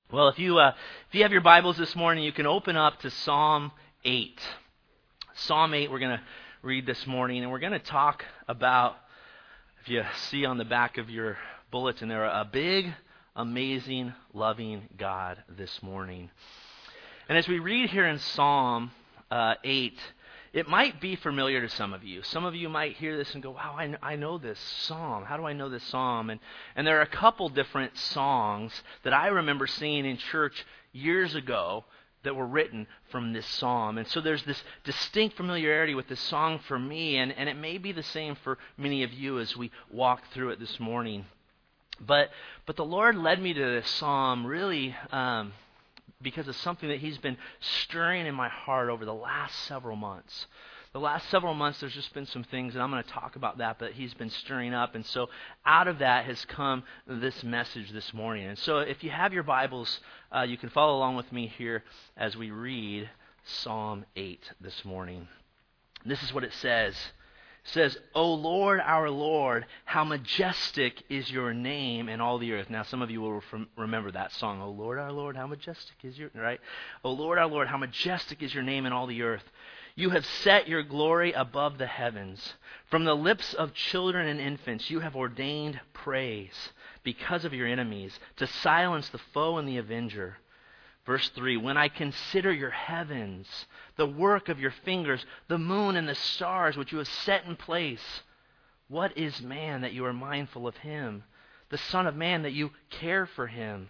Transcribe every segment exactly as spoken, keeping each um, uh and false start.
Well, if you uh, if you have your Bibles this morning, you can open up to Psalm eight. Psalm eight we're going to read this morning, and we're going to talk about, if you see on the back of your bulletin there, a big, amazing, loving God this morning. And as we read here in Psalm uh, eight, it might be familiar to some of you. Some of you might hear this and go, wow, I, kn- I know this psalm. How do I know this psalm? And, and there are a couple different songs that I remember singing in church years ago that were written from this psalm. And so there's this distinct familiarity with this song for me, and, and it may be the same for many of you as we walk through it this morning. But, but the Lord led me to this psalm really um, because of something that He's been stirring in my heart over the last several months. The last several months, there's just been some things, and I'm going to talk about that, but He's been stirring up. And so out of that has come this message this morning. And so if you have your Bibles, uh, you can follow along with me here as we read Psalm eight this morning. This is what it says. It says, O Lord, our Lord, how majestic is your name in all the earth. Now, some of you will rem- remember that song, O Lord, our Lord, how majestic is your, right? O Lord, our Lord, how majestic is your name in all the earth. You have set your glory above the heavens. From the lips of children and infants, you have ordained praise because of your enemies, to silence the foe and the avenger. Verse three, when I consider your heavens, the work of your fingers, the moon and the stars which you have set in place, what is man that you are mindful of him? The Son of Man that you care for him?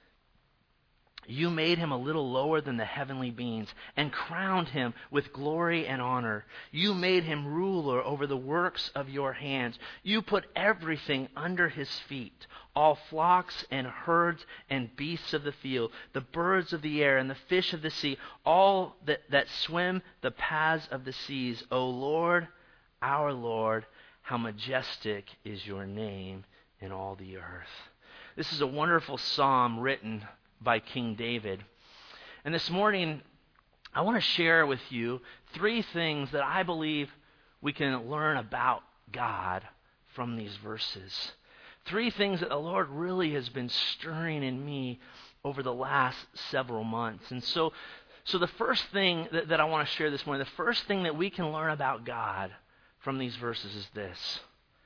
You made him a little lower than the heavenly beings and crowned him with glory and honor. You made him ruler over the works of your hands. You put everything under his feet, all flocks and herds and beasts of the field, the birds of the air and the fish of the sea, all that, that swim the paths of the seas. O Lord, our Lord, how majestic is your name in all the earth. This is a wonderful psalm written by King David. And this morning, I want to share with you three things that I believe we can learn about God from these verses. Three things that the Lord really has been stirring in me over the last several months. And so, so the first thing that, that I want to share this morning, the first thing that we can learn about God from these verses is this.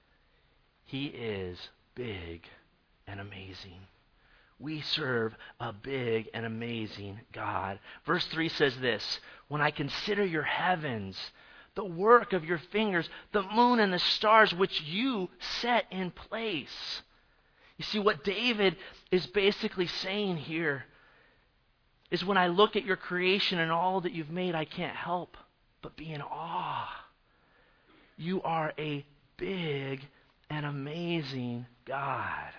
He is big and amazing. We serve a big and amazing God. Verse three says this, when I consider your heavens, the work of your fingers, the moon and the stars which you set in place. You see, what David is basically saying here is when I look at your creation and all that you've made, I can't help but be in awe. You are a big and amazing God.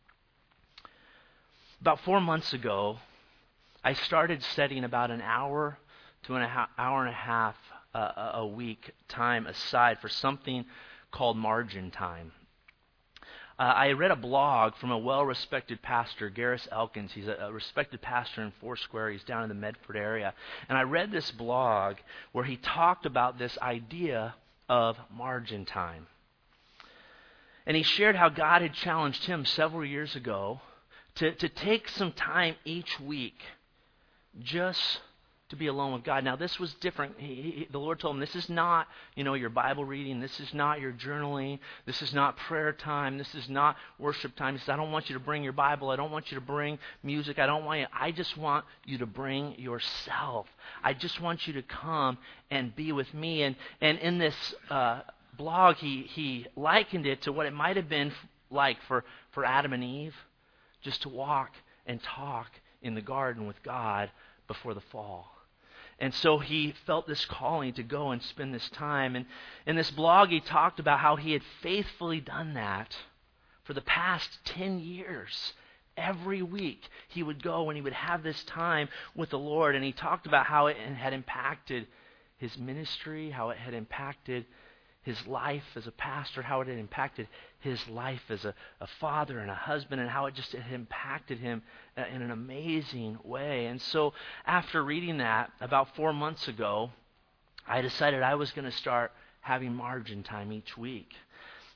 About four months ago, I started setting about an hour to an hour and a half uh, a week time aside for something called margin time. Uh, I read a blog from a well-respected pastor, Garris Elkins. He's a, a respected pastor in Foursquare. He's down in the Medford area. And I read this blog where he talked about this idea of margin time. And he shared how God had challenged him several years ago To, to take some time each week just to be alone with God. Now, this was different. He, he, the Lord told him, this is not, you know, your Bible reading. This is not your journaling. This is not prayer time. This is not worship time. He said, I don't want you to bring your Bible. I don't want you to bring music. I don't want you. I just want you to bring yourself. I just want you to come and be with me. And, and in this uh, blog, he, he likened it to what it might have been like for, for Adam and Eve. Just to walk and talk in the garden with God before the fall. And so he felt this calling to go and spend this time. And in this blog, he talked about how he had faithfully done that for the past ten years. Every week he would go and he would have this time with the Lord. And he talked about how it had impacted his ministry, how it had impacted his life as a pastor, how it had impacted his life as a, a father and a husband, and how it just had impacted him uh, in an amazing way. And so after reading that about four months ago, I decided I was going to start having margin time each week.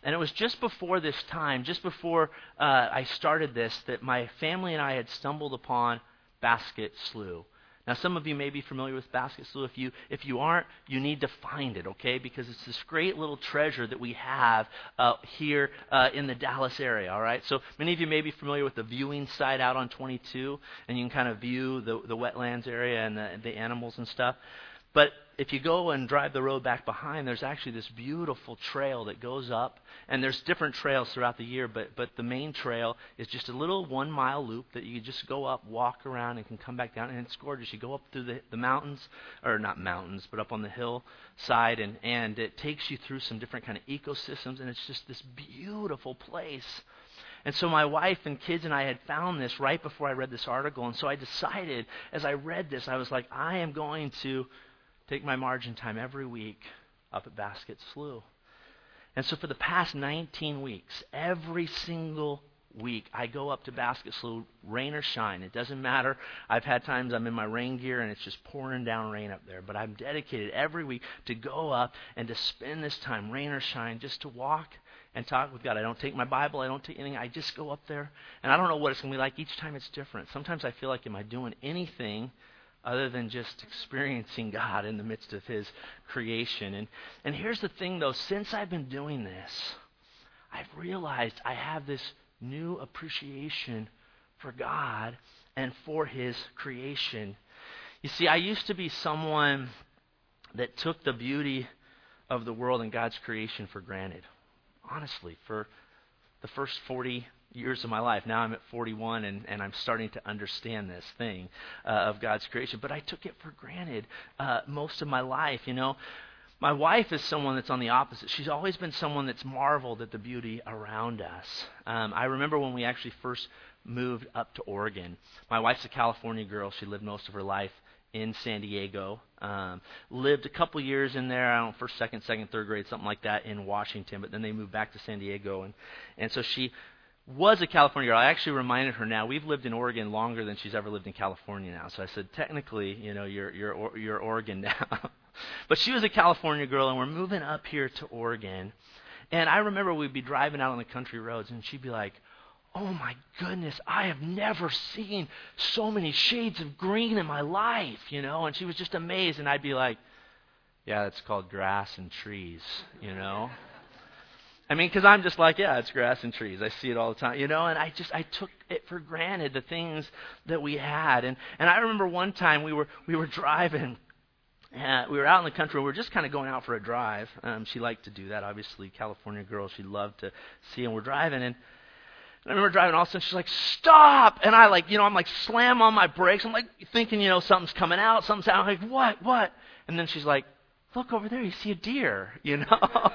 And it was just before this time, just before uh, I started this, that my family and I had stumbled upon Basket Slough. Now, some of you may be familiar with Basket Slough. If you if you aren't, you need to find it, okay? Because it's this great little treasure that we have uh, here uh, in the Dallas area, all right? So many of you may be familiar with the viewing site out on twenty-two, and you can kind of view the, the wetlands area and the, the animals and stuff. But if you go and drive the road back behind, there's actually this beautiful trail that goes up. And there's different trails throughout the year, but but the main trail is just a little one-mile loop that you just go up, walk around, and can come back down. And it's gorgeous. You go up through the, the mountains, or not mountains, but up on the hillside, and, and it takes you through some different kind of ecosystems, and it's just this beautiful place. And so my wife and kids and I had found this right before I read this article. And so I decided, as I read this, I was like, I am going to take my margin time every week up at Basket Slough. And so for the past nineteen weeks, every single week, I go up to Basket Slough, rain or shine. It doesn't matter. I've had times I'm in my rain gear and it's just pouring down rain up there. But I'm dedicated every week to go up and to spend this time, rain or shine, just to walk and talk with God. I don't take my Bible. I don't take anything. I just go up there. And I don't know what it's going to be like. Each time it's different. Sometimes I feel like, am I doing anything other than just experiencing God in the midst of His creation? And and here's the thing, though. Since I've been doing this, I've realized I have this new appreciation for God and for His creation. You see, I used to be someone that took the beauty of the world and God's creation for granted. Honestly, for the first forty years of my life. Now I'm at forty-one, and, and I'm starting to understand this thing uh, of God's creation. But I took it for granted uh, most of my life, you know. My wife is someone that's on the opposite. She's always been someone that's marveled at the beauty around us. Um, I remember when we actually first moved up to Oregon. My wife's a California girl. She lived most of her life in San Diego. Um, lived a couple years in there, I don't know, first, second, second, third grade, something like that in Washington. But then they moved back to San Diego. And, and so she was a California girl. I actually reminded her now, we've lived in Oregon longer than she's ever lived in California now. So I said, technically, you know, you're you're you're Oregon now. But she was a California girl, and we're moving up here to Oregon. And I remember we'd be driving out on the country roads, and she'd be like, oh my goodness, I have never seen so many shades of green in my life, you know. And she was just amazed, and I'd be like, yeah, that's called grass and trees, you know. I mean, because I'm just like, yeah, it's grass and trees. I see it all the time, you know, and I just, I took it for granted, the things that we had. And and I remember one time we were we were driving, uh, we were out in the country, we were just kind of going out for a drive. Um, she liked to do that, obviously, California girl, she loved to see, and we're driving, and I remember driving, all of a sudden she's like, stop! And I like, you know, I'm like, slam on my brakes. I'm like thinking, you know, something's coming out, something's out. I'm like, what, what? And then she's like, look over there, you see a deer, you know?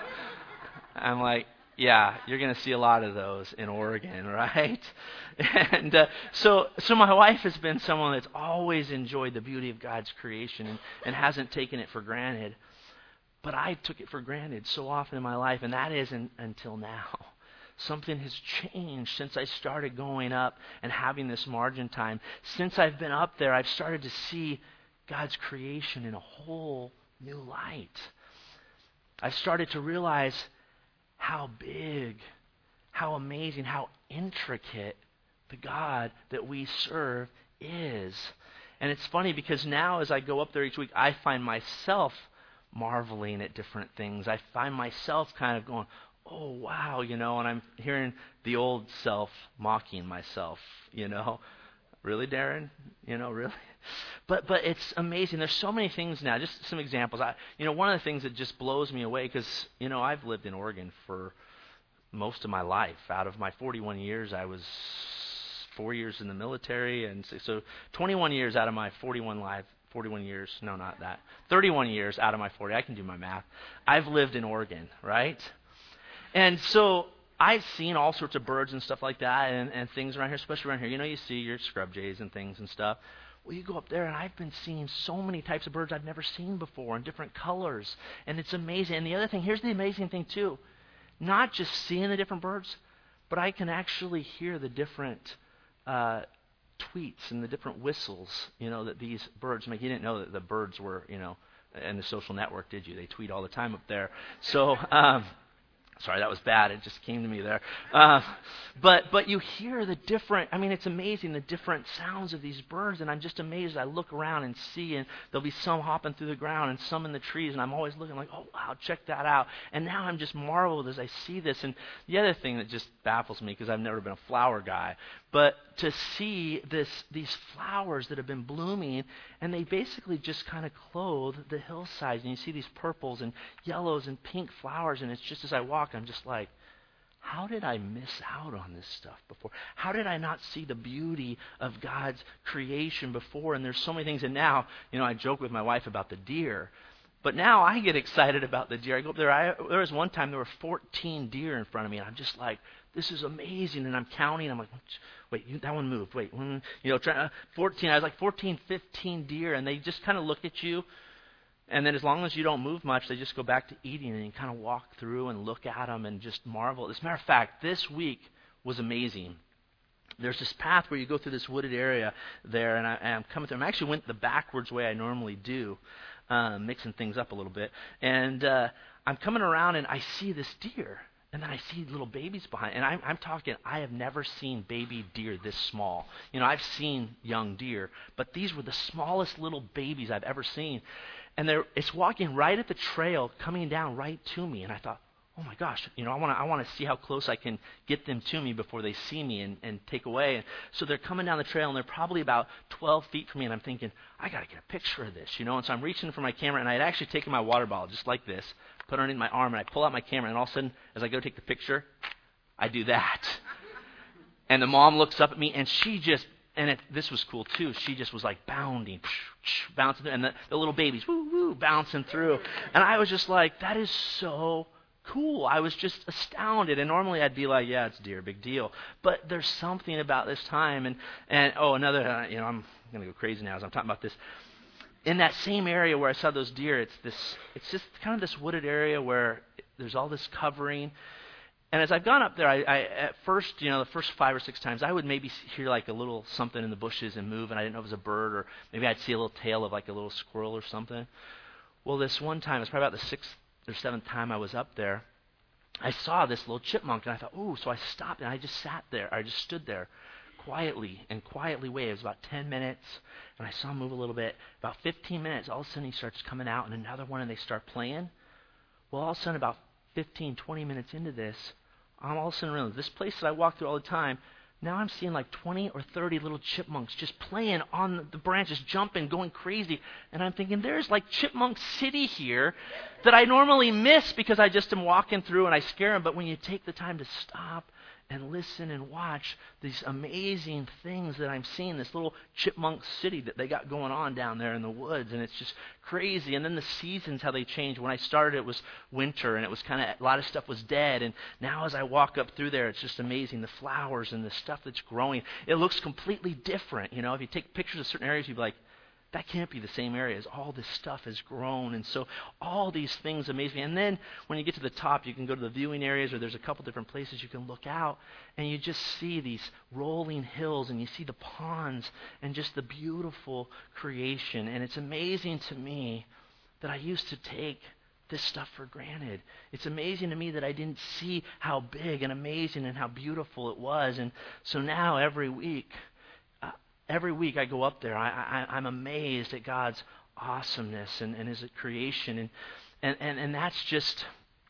I'm like, yeah, you're going to see a lot of those in Oregon, right? And uh, so so my wife has been someone that's always enjoyed the beauty of God's creation and, and hasn't taken it for granted. But I took it for granted so often in my life, and that isn't until now. Something has changed since I started going up and having this margin time. Since I've been up there, I've started to see God's creation in a whole new light. I've started to realize how big, how amazing, how intricate the God that we serve is. And it's funny because now as I go up there each week, I find myself marveling at different things. I find myself kind of going, oh, wow, you know, and I'm hearing the old self mocking myself, you know. Really, Darren? You know, really? But but it's amazing. There's so many things now. Just some examples. I, you know, one of the things that just blows me away, because, you know, I've lived in Oregon for most of my life. Out of my forty-one years, I was four years in the military. And so, so twenty-one years out of my forty-one life, forty-one years, no, not that. thirty-one years out of my forty. I can do my math. I've lived in Oregon, right? And so I've seen all sorts of birds and stuff like that and, and things around here, especially around here. You know, you see your scrub jays and things and stuff. Well, you go up there, and I've been seeing so many types of birds I've never seen before in different colors. And it's amazing. And the other thing, here's the amazing thing, too. Not just seeing the different birds, but I can actually hear the different uh, tweets and the different whistles, you know, that these birds make. You didn't know that the birds were, you know, in the social network, did you? They tweet all the time up there. So, um Sorry, that was bad. It just came to me there. Uh, but but you hear the different, I mean, it's amazing, the different sounds of these birds, and I'm just amazed. I look around and see, and there'll be some hopping through the ground and some in the trees, and I'm always looking like, oh, wow, check that out. And now I'm just marveled as I see this. And the other thing that just baffles me, because I've never been a flower guy, but to see this these flowers that have been blooming, and they basically just kind of clothe the hillsides, and you see these purples and yellows and pink flowers, and it's just as I walk, I'm just like, how did I miss out on this stuff before? How did I not see the beauty of God's creation before? And there's so many things. And now, you know, I joke with my wife about the deer, but now I get excited about the deer. I go up there. I, there was one time there were fourteen deer in front of me, and I'm just like, this is amazing. And I'm counting. I'm like, wait, you, that one moved. Wait, you know, try, uh, fourteen. I was like fourteen, fifteen deer, and they just kind of look at you. And then as long as you don't move much, they just go back to eating, and you kind of walk through and look at them and just marvel. As a matter of fact, this week was amazing. There's this path where you go through this wooded area there, and, I, and I'm coming through. I actually went the backwards way I normally do, um, mixing things up a little bit. And uh, I'm coming around, and I see this deer. And then I see little babies behind. And I'm, I'm talking, I have never seen baby deer this small. You know, I've seen young deer, but these were the smallest little babies I've ever seen. And they're, it's walking right at the trail, coming down right to me. And I thought, oh my gosh, you know, I want to I want to see how close I can get them to me before they see me and, and take away. And so they're coming down the trail, and they're probably about twelve feet from me. And I'm thinking, I got to get a picture of this, you know. And so I'm reaching for my camera, and I had actually taken my water bottle just like this, put it underneath my arm, and I pull out my camera. And all of a sudden, as I go take the picture, I do that. And the mom looks up at me, and she just, and it, this was cool too, she just was like bounding, bouncing through, and the, the little babies, woo, woo, bouncing through. And I was just like, that is so cool. I was just astounded. And normally I'd be like, yeah, it's deer, big deal. But there's something about this time. And, and oh, another, uh, you know, I'm going to go crazy now as I'm talking about this. In that same area where I saw those deer, it's this, it's just kind of this wooded area where there's all this covering. And as I've gone up there, I, I at first, you know, the first five or six times, I would maybe hear like a little something in the bushes and move, and I didn't know if it was a bird, or maybe I'd see a little tail of like a little squirrel or something. Well, this one time, it's probably about the sixth or seventh time I was up there, I saw this little chipmunk, and I thought, ooh, so I stopped, and I just sat there. I just stood there quietly and quietly waited. It was about ten minutes, and I saw him move a little bit. About fifteen minutes, all of a sudden he starts coming out, and another one, and they start playing. Well, all of a sudden, about fifteen, twenty minutes into this, I'm all of a sudden realizing this place that I walk through all the time, now I'm seeing like twenty or thirty little chipmunks just playing on the branches, jumping, going crazy. And I'm thinking, there's like Chipmunk City here that I normally miss because I just am walking through and I scare them. But when you take the time to stop and listen and watch these amazing things that I'm seeing, this little Chipmunk City that they got going on down there in the woods, and it's just crazy. And then the seasons, how they change. When I started, it was winter, and it was kind of, a lot of stuff was dead. And now as I walk up through there, it's just amazing, the flowers and the stuff that's growing. It looks completely different. You know, if you take pictures of certain areas, you'd be like, that can't be the same area as all this stuff has grown. And so all these things amaze me. And then when you get to the top, you can go to the viewing areas, or there's a couple different places you can look out, and you just see these rolling hills, and you see the ponds and just the beautiful creation. And it's amazing to me that I used to take this stuff for granted. It's amazing to me that I didn't see how big and amazing and how beautiful it was. And so now every week, Every week I go up there, I, I, I'm amazed at God's awesomeness and, and His creation. And, and, and, and that's just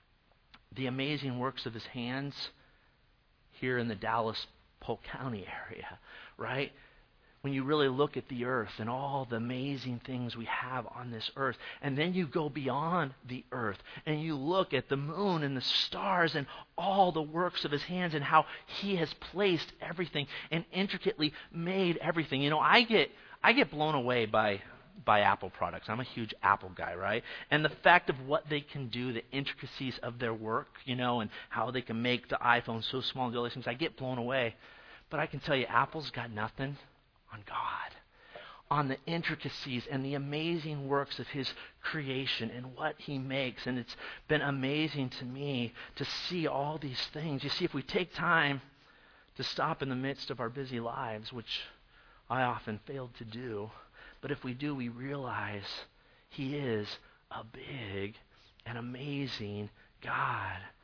the amazing works of His hands here in the Dallas-Polk County area, right? When you really look at the earth and all the amazing things we have on this earth, and then you go beyond the earth and you look at the moon and the stars and all the works of His hands and how He has placed everything and intricately made everything. You know, I get I get blown away by by Apple products. I'm a huge Apple guy, right? And the fact of what they can do, the intricacies of their work, you know, and how they can make the iPhone so small and do all these things, I get blown away. But I can tell you, Apple's got nothing on God, on the intricacies and the amazing works of His creation and what He makes. And it's been amazing to me to see all these things. You see, if we take time to stop in the midst of our busy lives, which I often failed to do, but if we do, we realize He is a big and amazing God.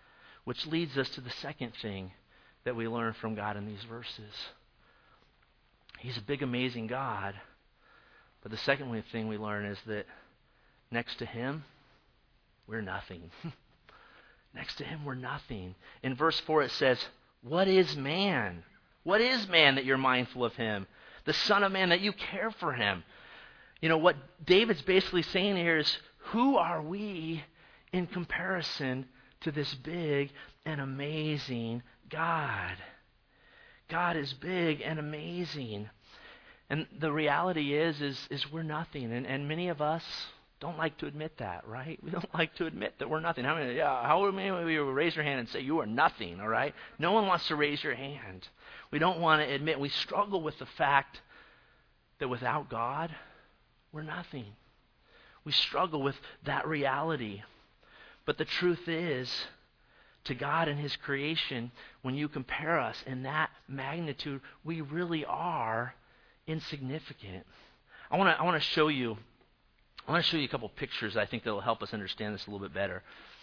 Which leads us to the second thing that we learn from God in these verses. He's a big, amazing God. But the second thing we learn is that next to him, we're nothing. Next to him, we're nothing. In verse four it says, what is man? What is man that you're mindful of him? The Son of Man that you care for him. You know, what David's basically saying here is, who are we in comparison to this big and amazing God? God is big and amazing. And the reality is, is, is we're nothing. And, and many of us don't like to admit that, right? We don't like to admit that we're nothing. How many, yeah, how many of you raise your hand and say you are nothing, all right? No one wants to raise your hand. We don't want to admit. We struggle with the fact that without God, we're nothing. We struggle with that reality. But the truth is, to God and his creation, when you compare us in that magnitude, we really are insignificant. I want to I want to show you I want to show you a couple pictures I think that will help us understand this a little bit better.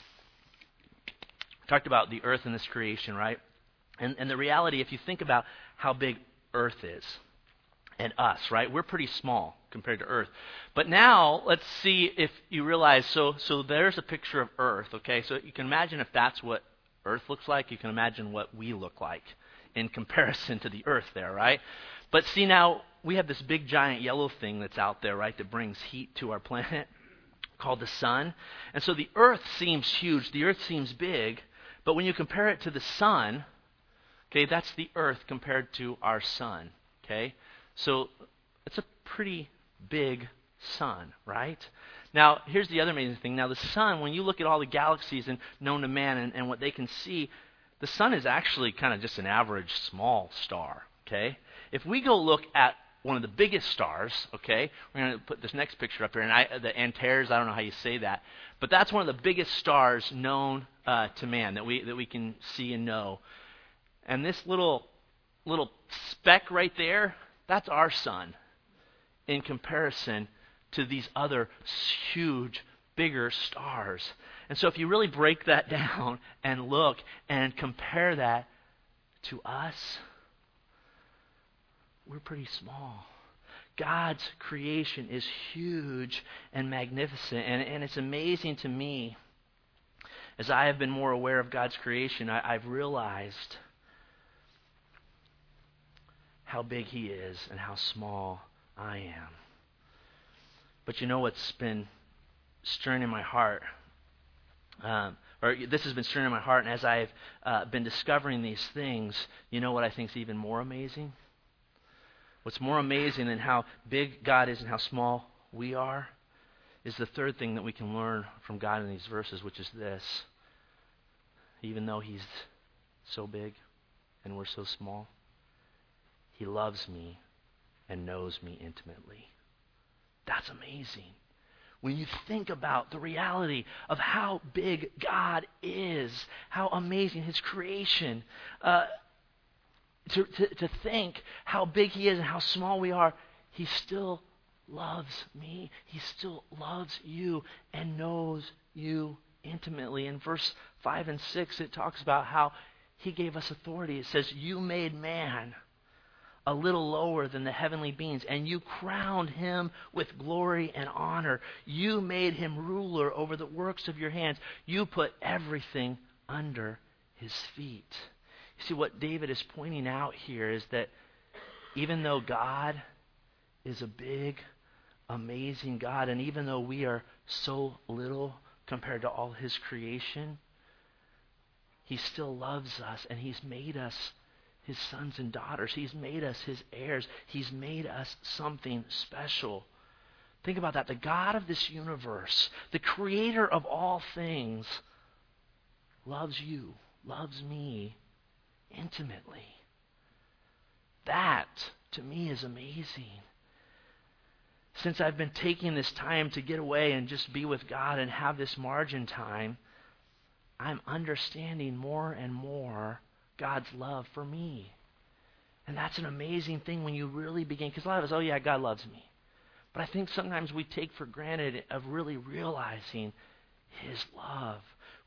I talked about the earth and this creation, right? And and the reality, if you think about how big earth is and us, right? We're pretty small compared to earth. But now let's see if you realize, so so there's a picture of earth, okay? So you can imagine if that's what earth looks like, you can imagine what we look like in comparison to the earth there, right? But see, now we have this big giant yellow thing that's out there, right, that brings heat to our planet called the sun. And so the earth seems huge, the earth seems big, but when you compare it to the sun, okay, that's the earth compared to our sun, okay? So it's a pretty big sun, right? Now, here's the other amazing thing. Now, the sun, when you look at all the galaxies and known to man and, and what they can see, the sun is actually kind of just an average small star, okay? If we go look at one of the biggest stars, okay, we're going to put this next picture up here, and I, the Antares, I don't know how you say that, but that's one of the biggest stars known uh, to man that we that we can see and know. And this little little speck right there, that's our sun in comparison to these other huge, bigger stars. And so if you really break that down and look and compare that to us, we're pretty small. God's creation is huge and magnificent, and, and it's amazing to me. As I have been more aware of God's creation, I, I've realized how big he is and how small I am. But you know what's been stirring in my heart? Um, or this has been stirring in my heart, and as I've uh, been discovering these things, you know what I think is even more amazing? What's more amazing than how big God is and how small we are is the third thing that we can learn from God in these verses, which is this. Even though he's so big and we're so small, he loves me and knows me intimately. That's amazing. When you think about the reality of how big God is, how amazing his creation, uh, to, to, to think how big he is and how small we are, he still loves me. He still loves you and knows you intimately. In verse five and six, it talks about how he gave us authority. It says, you made man a little lower than the heavenly beings, and you crowned him with glory and honor. You made him ruler over the works of your hands. You put everything under his feet. You see, what David is pointing out here is that even though God is a big, amazing God, and even though we are so little compared to all his creation, he still loves us, and he's made us his sons and daughters. He's made us his heirs. He's made us something special. Think about that. The God of this universe, the creator of all things, loves you, loves me intimately. That, to me, is amazing. Since I've been taking this time to get away and just be with God and have this margin time, I'm understanding more and more God's love for me. And that's an amazing thing when you really begin, because a lot of us, oh yeah, God loves me. But I think sometimes we take for granted of really realizing his love,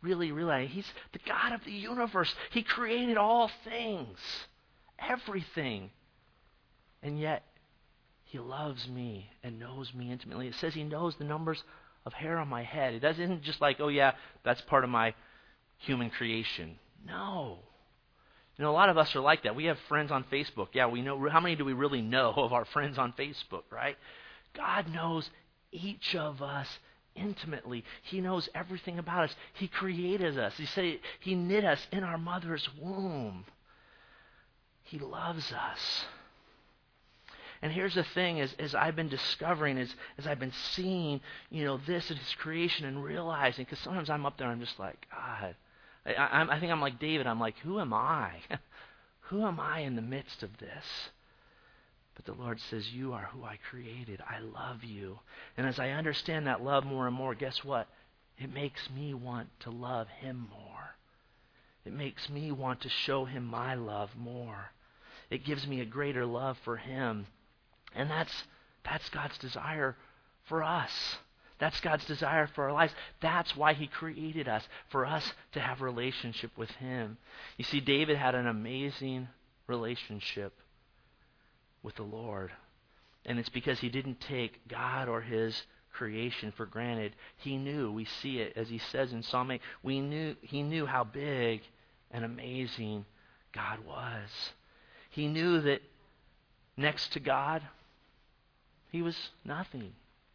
really realize He's the God of the universe. He created all things, everything. And yet, He loves me and knows me intimately. It says He knows the numbers of hair on my head. It doesn't just like, oh yeah, that's part of my human creation. No. You know, a lot of us are like that. We have friends on Facebook. Yeah, we know. How many do we really know of our friends on Facebook, right? God knows each of us intimately. He knows everything about us. He created us. He said He knit us in our mother's womb. He loves us. And here's the thing, as, as I've been discovering, as, as I've been seeing, you know, this in His creation and realizing, because sometimes I'm up there and I'm just like, God, I, I, I think I'm like David. I'm like, who am I? Who am I in the midst of this? But the Lord says, you are who I created. I love you. And as I understand that love more and more, guess what? It makes me want to love Him more. It makes me want to show Him my love more. It gives me a greater love for Him. And that's that's God's desire for us. That's God's desire for our lives. That's why He created us, for us to have a relationship with Him. You see, David had an amazing relationship with the Lord. And it's because he didn't take God or His creation for granted. He knew, we see it as he says in Psalm eight, we knew, he knew how big and amazing God was. He knew that next to God, He was nothing.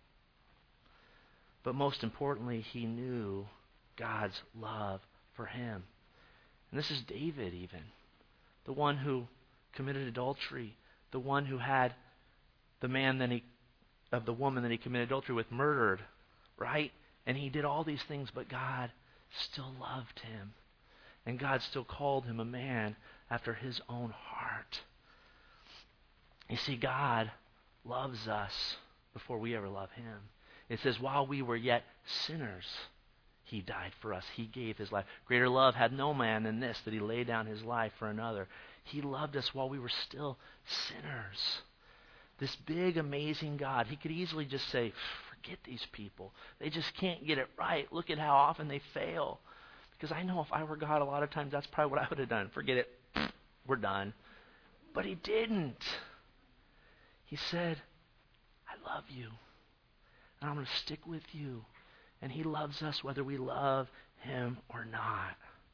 But most importantly, he knew God's love for him. And this is David even, the one who committed adultery, the one who had the man that he, of the woman that he committed adultery with murdered, right? And he did all these things, but God still loved him. And God still called him a man after His own heart. You see, God loves us before we ever love Him. It says, while we were yet sinners, He died for us. He gave His life. Greater love had no man than this, that He laid down His life for another. He loved us while we were still sinners. This big, amazing God, He could easily just say, forget these people. They just can't get it right. Look at how often they fail. Because I know if I were God, a lot of times that's probably what I would have done. Forget it. We're done. But He didn't. He said, I love you. And I'm going to stick with you. And He loves us whether we love Him or not.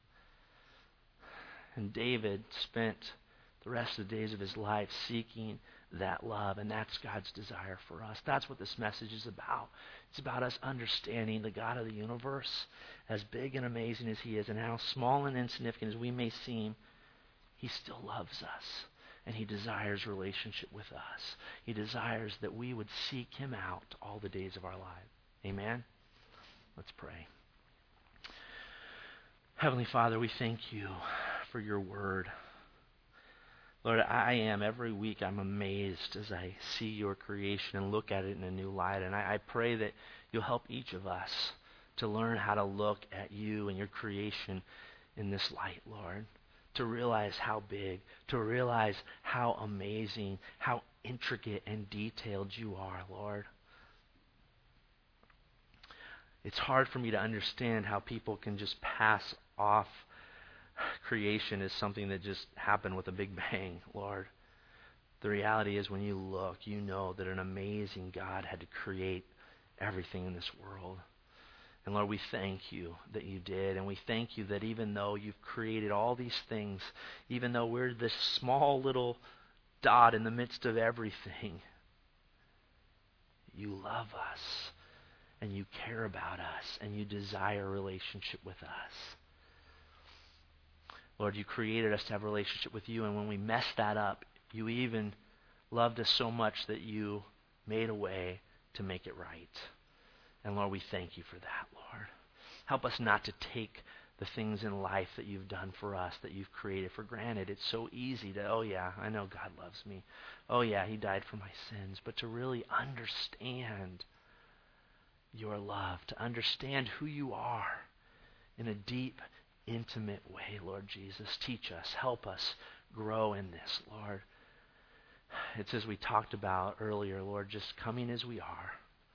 And David spent the rest of the days of his life seeking that love. And that's God's desire for us. That's what this message is about. It's about us understanding the God of the universe, as big and amazing as He is, and how small and insignificant as we may seem, He still loves us. And He desires relationship with us. He desires that we would seek Him out all the days of our life. Amen? Let's pray. Heavenly Father, we thank You for Your word. Lord, I am, every week I'm amazed as I see Your creation and look at it in a new light. And I, I pray that You'll help each of us to learn how to look at You and Your creation in this light, Lord. To realize how big, to realize how amazing, how intricate and detailed You are, Lord. It's hard for me to understand how people can just pass off creation as something that just happened with a big bang, Lord. The reality is when you look, you know that an amazing God had to create everything in this world. And Lord, we thank You that You did. And we thank You that even though You've created all these things, even though we're this small little dot in the midst of everything, You love us and You care about us and You desire a relationship with us. Lord, You created us to have a relationship with You, and when we mess that up, You even loved us so much that You made a way to make it right. And Lord, we thank You for that, Lord. Help us not to take the things in life that You've done for us, that You've created, for granted. It's so easy to, oh yeah, I know God loves me. Oh yeah, He died for my sins. But to really understand Your love, to understand who You are in a deep, intimate way, Lord Jesus. Teach us, help us grow in this, Lord. It's as we talked about earlier, Lord, just coming as we are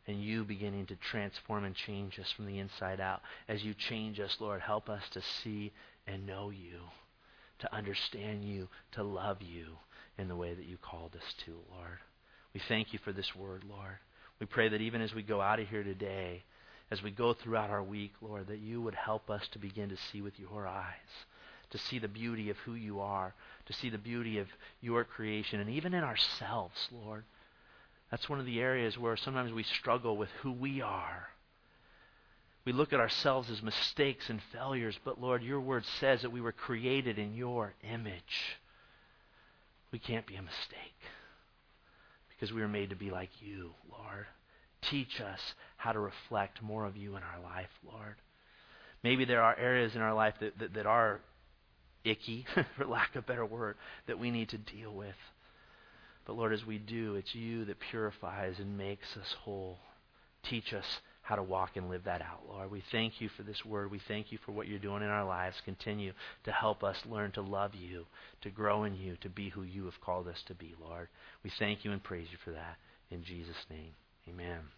and you beginning to transform and change us from the inside out. As you change us, Lord, help us to see and know you, to understand you, to love you in the way that you called us to, Lord. We thank you for this word, Lord. We pray that even as we go out of here today, as we go throughout our week, Lord, that you would help us to begin to see with your eyes, to see the beauty of who you are, to see the beauty of your creation, and even in ourselves, Lord. That's one of the areas where sometimes we struggle with who we are. We look at ourselves as mistakes and failures, but Lord, your word says that we were created in your image. We can't be a mistake because we were made to be like you, Lord. Teach us how to reflect more of you in our life, Lord. Maybe there are areas in our life that, that, that are icky, for lack of a better word, that we need to deal with. But Lord, as we do, it's you that purifies and makes us whole. Teach us how to walk and live that out, Lord. We thank you for this word. We thank you for what you're doing in our lives. Continue to help us learn to love you, to grow in you, to be who you have called us to be, Lord. We thank you and praise you for that. In Jesus' name, amen.